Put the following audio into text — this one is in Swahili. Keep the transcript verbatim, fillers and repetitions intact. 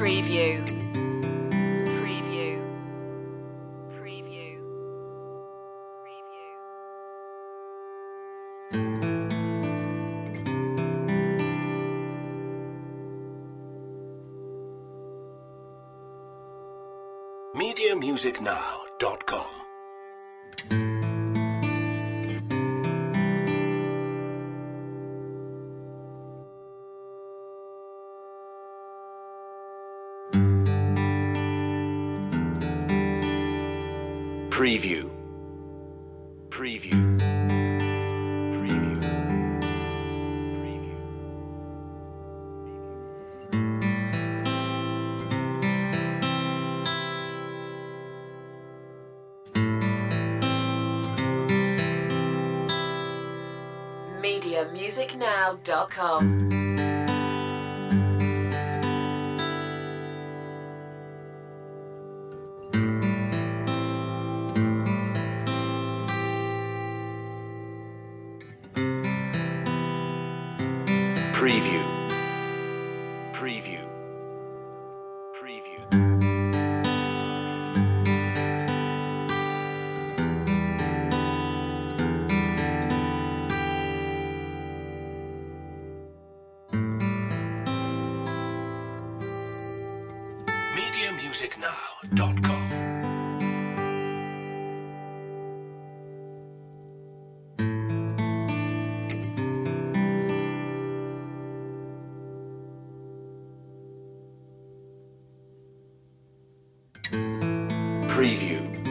Preview. Preview. Preview. Preview. media music now dot com. Preview. Preview. Preview. Preview. media music now dot com. Preview. Preview. Preview. media music now dot com. Preview.